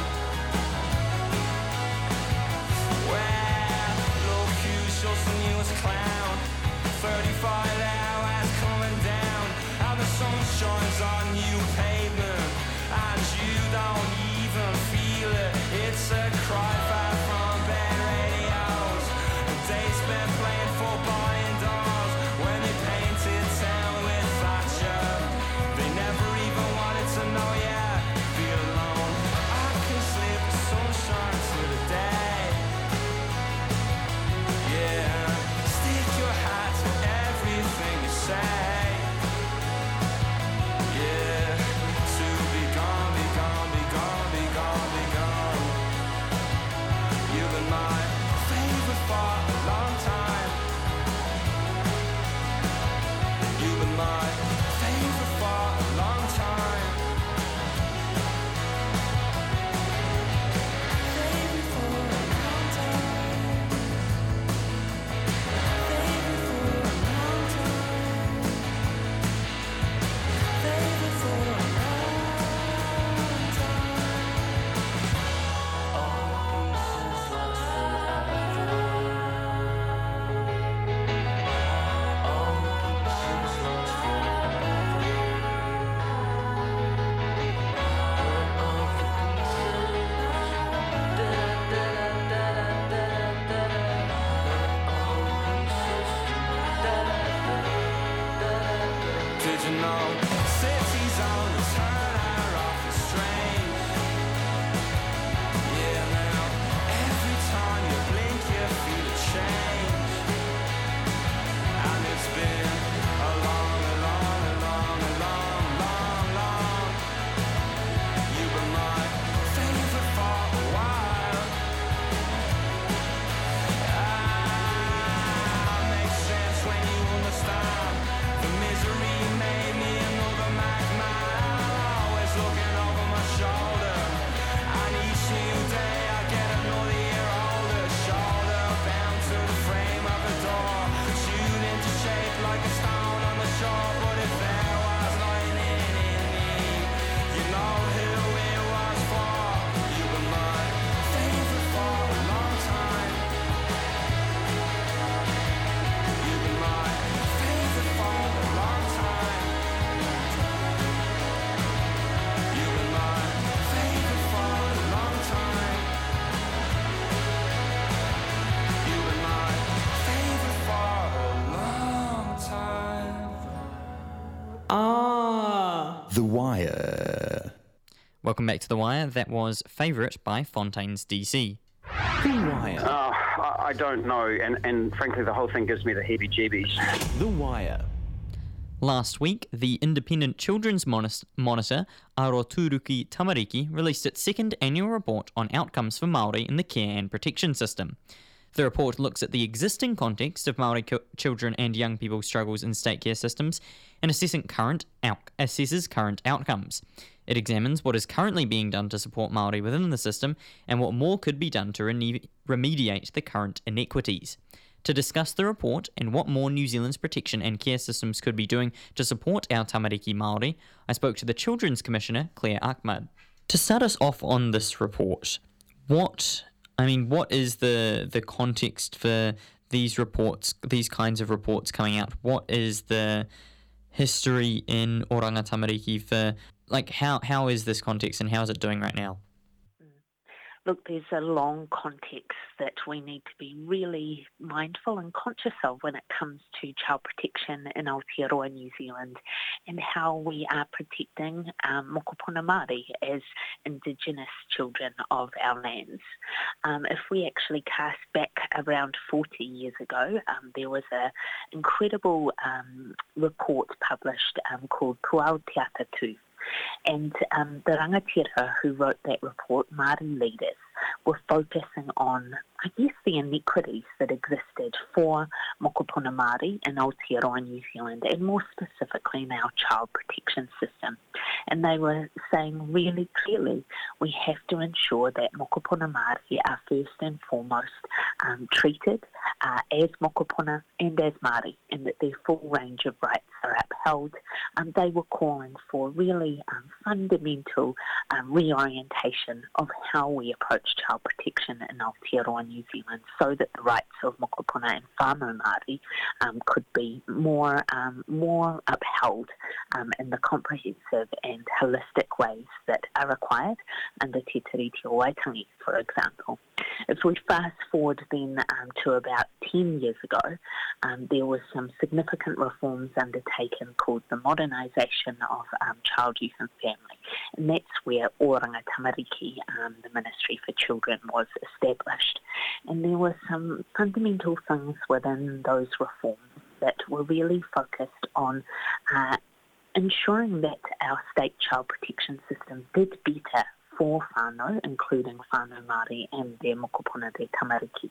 Well, look who shows from you as a clown. thirty-five hours coming down, and the sun shines on you pavement, and you don't even feel it. It's a cry far from bad radios. The days spent playing football indoors when they painted town with Thatcher. They never even wanted to know ya. Be alone. I can slip the sunshine to the day. Yeah, stick your hat to everything you say. Yeah, to be gone, be gone, be gone, be gone, be The Wire. Welcome back to The Wire. That was Favourite by Fontaines D C. The Wire. Uh, I, I don't know, and, and frankly the whole thing gives me the heebie-jeebies. The Wire. Last week, the independent children's monis- monitor, Aroturuki Tamariki, released its second annual report on outcomes for Māori in the care and protection system. The report looks at the existing context of Māori co- children and young people's struggles in state care systems and assessing current out- assesses current outcomes. It examines what is currently being done to support Māori within the system and what more could be done to rene- remediate the current inequities. To discuss the report and what more New Zealand's protection and care systems could be doing to support our tamariki Māori, I spoke to the Children's Commissioner, Claire Ahmad. To start us off on this report, what, I mean, what is the the context for these reports, these kinds of reports coming out? What is the history in Oranga Tamariki for, like, how how is this context and how is it doing right now? Look, there's a long context that we need to be really mindful and conscious of when it comes to child protection in Aotearoa, New Zealand, and how we are protecting um, mokopuna Māori as Indigenous children of our lands. Um, if we actually cast back around forty years ago, um, there was an incredible um, report published um, called Puao Te Atatu. And um, the rangatira who wrote that report, Māori leaders, were focusing on, I guess, the inequities that existed for mokopuna Māori in Aotearoa, New Zealand, and more specifically in our child protection system. And they were saying really clearly, we have to ensure that mokopuna Māori are first and foremost um, treated uh, as mokopuna and as Māori, and that their full range of rights are upheld. Um, they were calling for really um, fundamental um, reorientation of how we approach child protection in Aotearoa, New Zealand, so that the rights of mokopuna and whānau Māori um, could be more um, more upheld um, in the comprehensive and holistic ways that are required under Te Tiriti o Waitangi, for example. If we fast forward then um, to about ten years ago, um, there was some significant reforms undertaken called the modernisation of um, child, youth and family. And that's where Oranga Tamariki, um, the Ministry for Children, was established. And there were some fundamental things within those reforms that were really focused on uh, ensuring that our state child protection system did better for whānau, including whānau Māori and their mokopuna, their tamariki.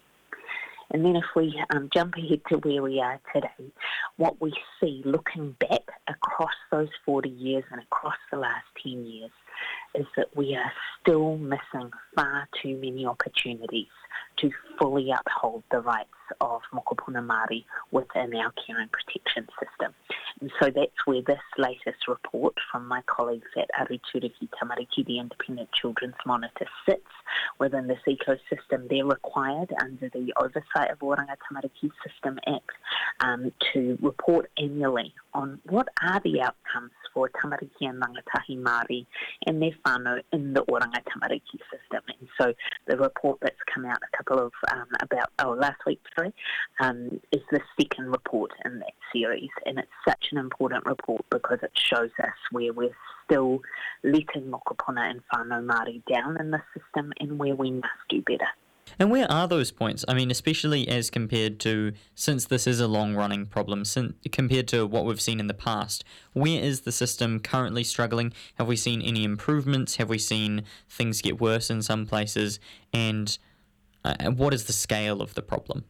And then if we um, jump ahead to where we are today, what we see looking back across those forty years and across the last ten years is that we are still missing far too many opportunities to fully uphold the rights of mokopuna Māori within our care and protection system. And so that's where this latest report from my colleagues at Aroturuki Tamariki, the Independent Children's Monitor, sits within this ecosystem. They're required under the oversight of Oranga Tamariki System Act um, to report annually on what are the outcomes for tamariki and rangatahi Māori and their whānau in the Oranga Tamariki system. And so the report that's come out a couple of, um, about, oh, last week, sorry, um, is the second report in that series. And it's such an important report because it shows us where we're still letting mokopuna and whānau Māori down in the system and where we must do better. And where are those points? I mean, especially as compared to, since this is a long-running problem, since, compared to what we've seen in the past, where is the system currently struggling? Have we seen any improvements? Have we seen things get worse in some places? And uh, what is the scale of the problem?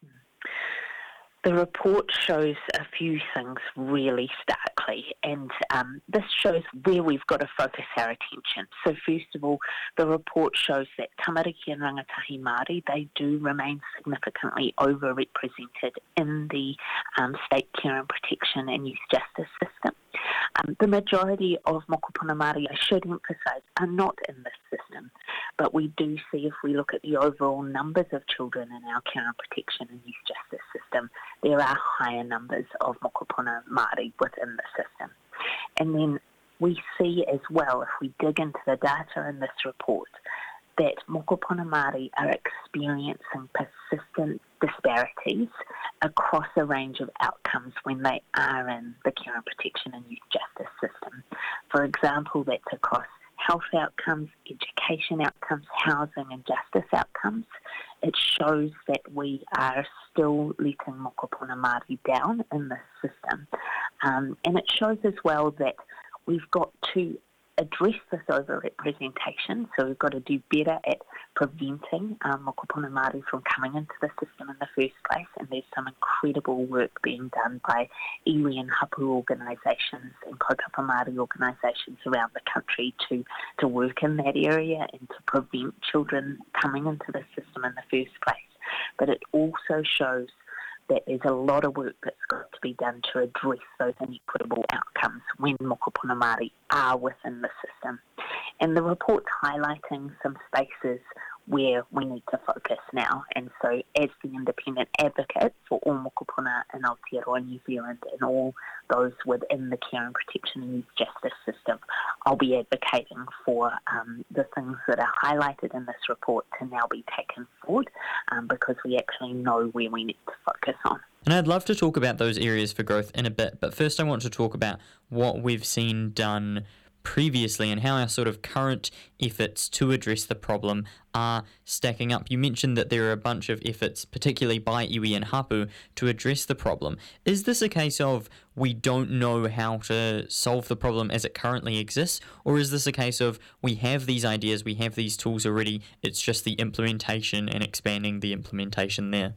The report shows a few things really starkly, and um, this shows where we've got to focus our attention. So first of all, the report shows that tamariki and rangatahi Māori, they do remain significantly overrepresented in the um, state care and protection and youth justice system. Um, the majority of mokopuna Māori, I should emphasise, are not in this system, but we do see, if we look at the overall numbers of children in our care and protection and youth justice system, there are higher numbers of mokopuna Māori within the system. And then we see as well, if we dig into the data in this report, that mokopuna Māori are experiencing persistent disparities across a range of outcomes when they are in the care and protection and youth justice system. For example, that's across health outcomes, education outcomes, housing and justice outcomes. It shows that we are still letting mokopuna Māori down in this system. Um, and it shows as well that we've got to address this over-representation, so we've got to do better at preventing um, mokopuna Māori from coming into the system in the first place, and there's some incredible work being done by iwi and hapu organisations and kaupapa Māori organisations around the country to, to work in that area and to prevent children coming into the system in the first place. But it also shows that there's a lot of work that's got to be done to address those inequitable outcomes when mokopuna Māori are within the system. And the report's highlighting some spaces where we need to focus now. And so as the independent advocate for all mokopuna in Aotearoa, New Zealand, and all those within the care and protection and youth justice system, I'll be advocating for um, the things that are highlighted in this report to now be taken forward um, because we actually know where we need to focus on. And I'd love to talk about those areas for growth in a bit, but first I want to talk about what we've seen done previously and how our sort of current efforts to address the problem are stacking up. You mentioned that there are a bunch of efforts, particularly by iwi and hapu, to address the problem. Is this a case of we don't know how to solve the problem as it currently exists, or is this a case of we have these ideas, we have these tools already, it's just the implementation and expanding the implementation there?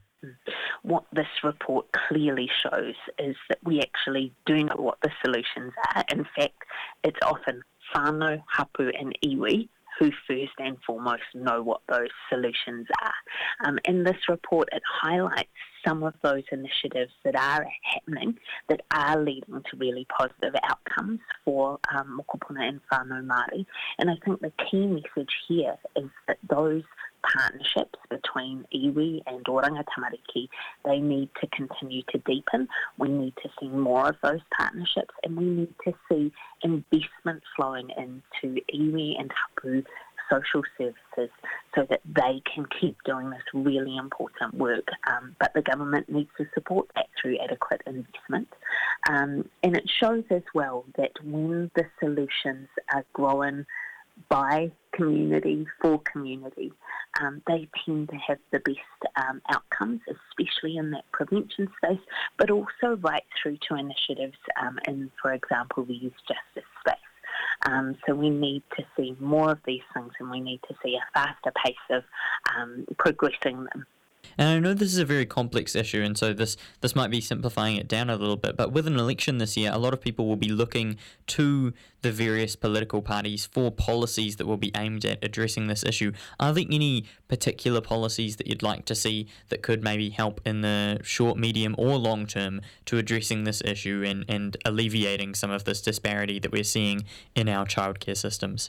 What this report clearly shows is that we actually do know what the solutions are. In fact, it's often whānau, hapu and iwi who first and foremost know what those solutions are. Um, in this report, it highlights some of those initiatives that are happening that are leading to really positive outcomes for um, mokopuna and whānau Māori. And I think the key message here is that those partnerships between iwi and Oranga Tamariki, they need to continue to deepen. We need to see more of those partnerships, and we need to see investment flowing into iwi and hapu social services so that they can keep doing this really important work. Um, but the government needs to support that through adequate investment. Um, and it shows as well that when the solutions are growing by community, for community, um, they tend to have the best um, outcomes, especially in that prevention space, but also right through to initiatives um, in, for example, the youth justice space. Um, so we need to see more of these things, and we need to see a faster pace of um, progressing them. And I know this is a very complex issue, and so this, this might be simplifying it down a little bit, but with an election this year, a lot of people will be looking to the various political parties for policies that will be aimed at addressing this issue. Are there any particular policies that you'd like to see that could maybe help in the short, medium or long term to addressing this issue and, and alleviating some of this disparity that we're seeing in our childcare systems?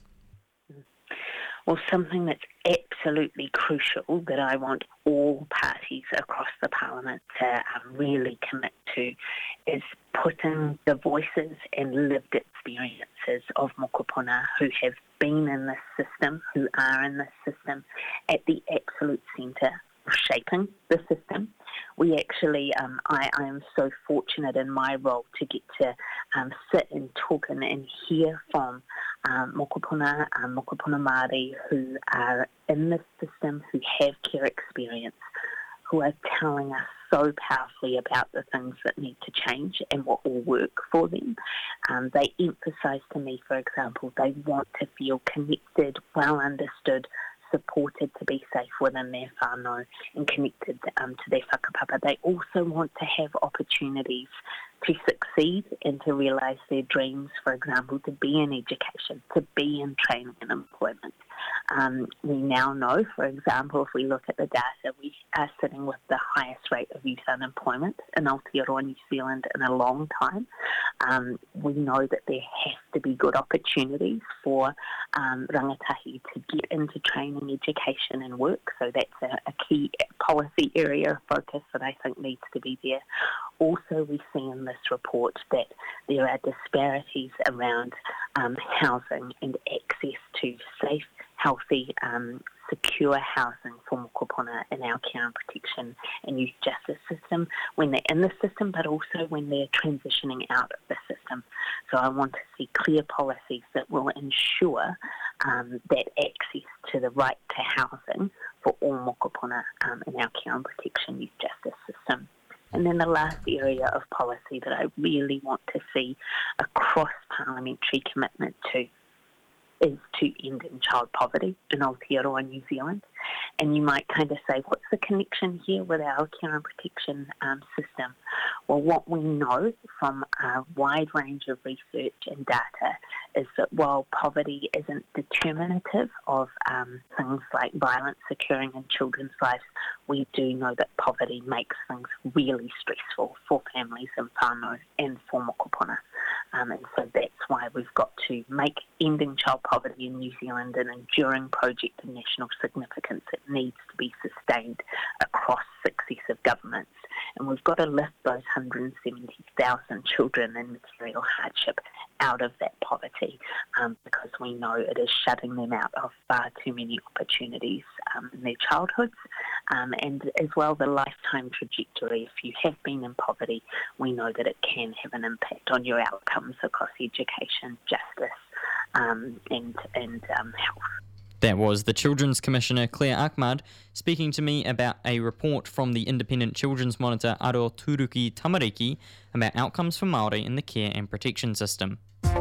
Well, something that's absolutely crucial that I want all parties across the Parliament to um, really commit to is putting the voices and lived experiences of mokopuna who have been in this system, who are in this system, at the absolute centre of shaping the system. We actually, um, I, I am so fortunate in my role to get to um, sit and talk and, and hear from um, mokopuna, um, mokopuna Māori who are in this system, who have care experience, who are telling us so powerfully about the things that need to change and what will work for them. Um, they emphasise to me, for example, they want to feel connected, well understood, supported to be safe within their whānau and connected um, to their whakapapa. They also want to have opportunities to succeed and to realise their dreams, for example, to be in education, to be in training and employment. Um, we now know, for example, if we look at the data, we are sitting with the highest rate of youth unemployment in Aotearoa, New Zealand in a long time. Um, we know that there has to be good opportunities for um, rangatahi to get into training, education and work, so that's a, a key policy area of focus that I think needs to be there. Also, we see in this report that there are disparities around um, housing and access to safe, healthy, um, secure housing for mokopuna in our care and protection and youth justice system when they're in the system, but also when they're transitioning out of the system. So I want to see clear policies that will ensure um, that access to the right to housing for all mokopuna um, in our care and protection youth justice system. And then the last area of policy that I really want to see a cross-parliamentary commitment to is to ending child poverty in Aotearoa, New Zealand. And you might kind of say, what's the connection here with our care and protection um, system? Well, what we know from a wide range of research and data is that while poverty isn't determinative of um, things like violence occurring in children's lives, we do know that poverty makes things really stressful for families in whānau and for mokopuna. Um, and so that's why we've got to make ending child poverty in New Zealand an enduring project of national significance. It needs to be sustained across successive governments. And we've got to lift those one hundred seventy thousand children in material hardship out of that poverty um, because we know it is shutting them out of far too many opportunities um, in their childhoods um, and as well the lifetime trajectory. If you have been in poverty, we know that it can have an impact on your outcomes across education, justice um, and, and um, health. That was the Children's Commissioner Claire Ahmad speaking to me about a report from the independent children's monitor Aro Turuki Tamariki about outcomes for Māori in the care and protection system.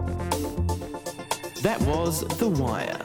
That was The Wire.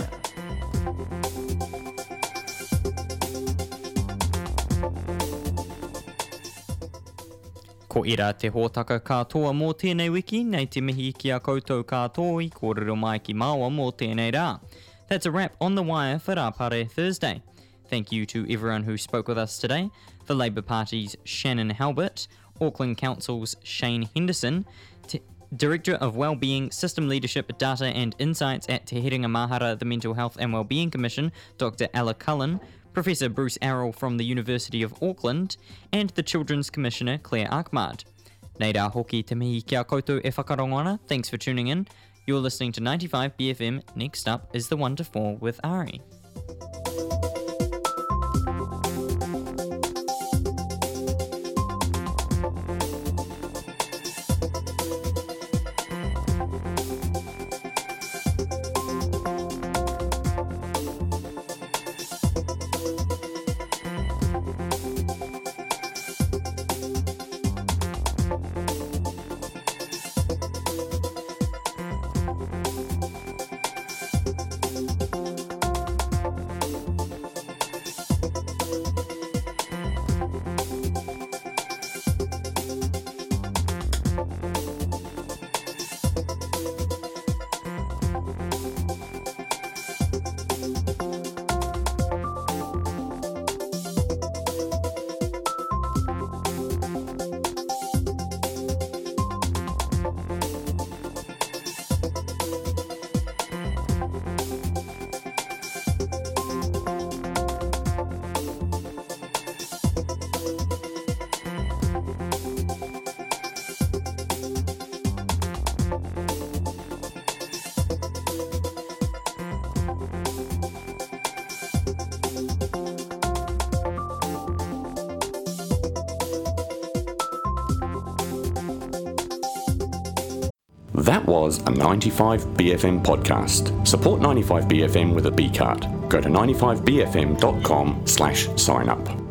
Ko ira te hōtaka katoa mō tēnei wiki, nei te mihi ki a koutou katoa I kōrero mai ki māua mō tēnei rā. That's a wrap on The Wire for Rāpare Thursday. Thank you to everyone who spoke with us today. The Labour Party's Shannon Halbert, Auckland Council's Shane Henderson, T- Director of Wellbeing, System Leadership, Data and Insights at Te Herenga Mahara, the Mental Health and Wellbeing Commission, Doctor Ella Cullen, Professor Bruce Arrell from the University of Auckland, and the Children's Commissioner Claire Ahmad. Nei rā hoki te mihi kia koutou e whakarongoana. Thanks for tuning in. You're listening to ninety-five B F M. Next up is The One to Four with Ari. That was a ninety-five B F M podcast. Support ninety-five B F M with a B card. Go to ninety-five B F M dot com slash sign up.